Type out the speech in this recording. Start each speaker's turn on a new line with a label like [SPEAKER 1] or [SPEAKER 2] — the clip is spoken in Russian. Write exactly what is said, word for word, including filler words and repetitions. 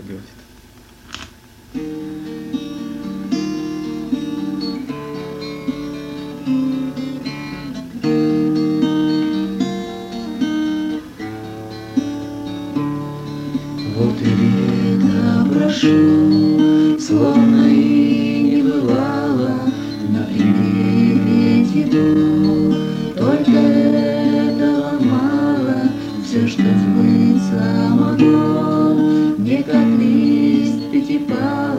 [SPEAKER 1] сделать это.
[SPEAKER 2] Вот и лето прошло, словно и не бывало, на примере тепло, только этого мало, все, что сбыться могло, не как лист пятипалый.